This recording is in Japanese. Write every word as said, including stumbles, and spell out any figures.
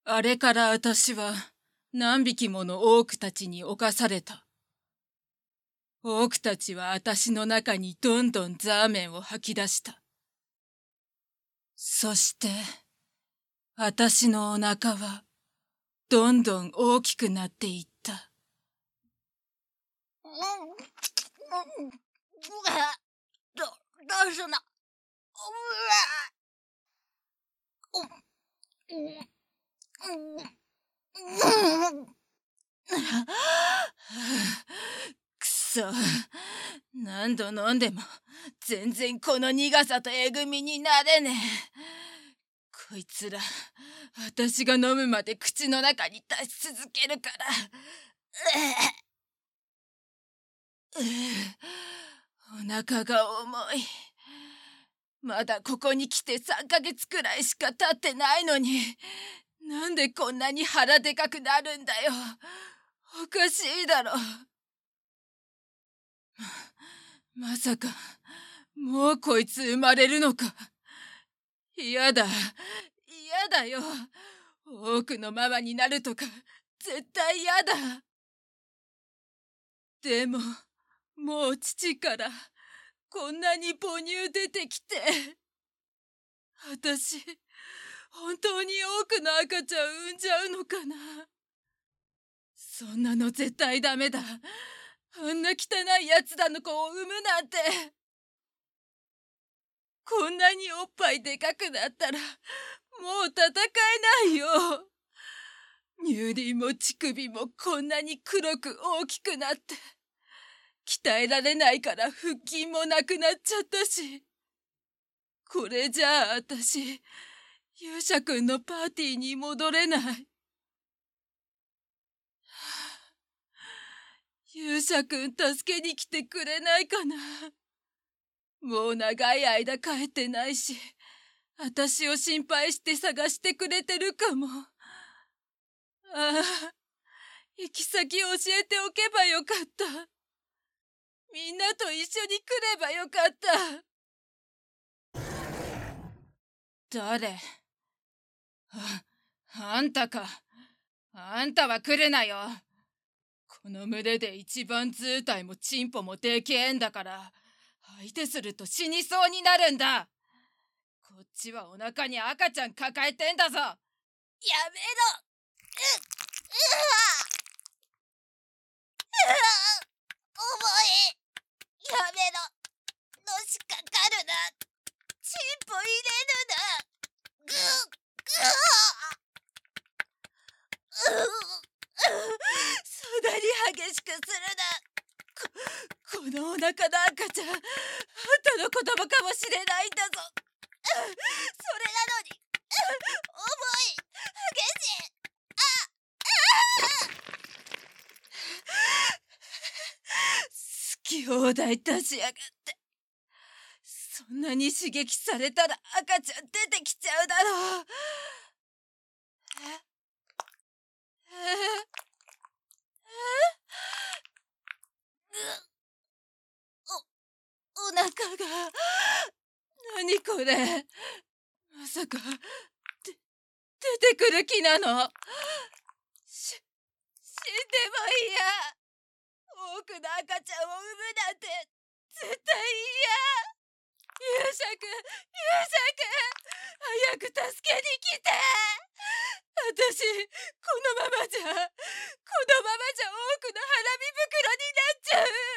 あれから私は何匹ものオークたちに侵された。オークたちは私の中にどんどんザーメンを吐き出した。そして、私のお腹はどんどん大きくなっていった。 ど、どうすんの？ くそ、何度飲んでも全然この苦さとえぐみになれねえ。こいつら、私が飲むまで口の中に出し続けるから。お腹が重い。まだここに来てさんかげつくらいしか経ってないのに、なんでこんなに腹でかくなるんだよ。おかしいだろ。ま、まさか、もうこいつ生まれるのか。嫌だ、嫌だよ。多くのママになるとか、絶対嫌だ。でも、もう父からこんなに母乳出てきて。私、本当に多くの赤ちゃん産んじゃうのかな。そんなの絶対ダメだ。あんな汚いやつだの子を産むなんて。こんなにおっぱいでかくなったら、もう戦えないよ。乳輪も乳首もこんなに黒く大きくなって。鍛えられないから腹筋もなくなっちゃったし。これじゃあ私、勇者くんのパーティーに戻れない。勇者くん助けに来てくれないかな。もう長い間帰ってないし、私を心配して探してくれてるかも。ああ、行き先教えておけばよかった。みんなと一緒に来ればよかった。誰？あ、あんたか。あんたは来るなよ。この群れで一番図体もチンポもでけえんだから、相手すると死にそうになるんだ。こっちはお腹に赤ちゃん抱えてんだぞ。やめろ。 う、うわ。重い。やめろ。のしかかるな。チンポ入れるな。ぐっぐっ。そんなに激しくするな。こ、このお腹の赤ちゃん、あんたの子供かもしれないんだぞ。それなのに、重い。激しい。 好き放題出しやがって。そんなに刺激されたら赤ちゃん出てきちゃうだろう。ええお、お腹が。何これ。まさか、で、出てくる気なの。し、死んでもいいや。多くの赤ちゃんを産むなんて、絶対嫌。勇者くん、勇者くん、早く助けに来て。私、このままじゃ、このままじゃ多くの花見袋になっちゃう。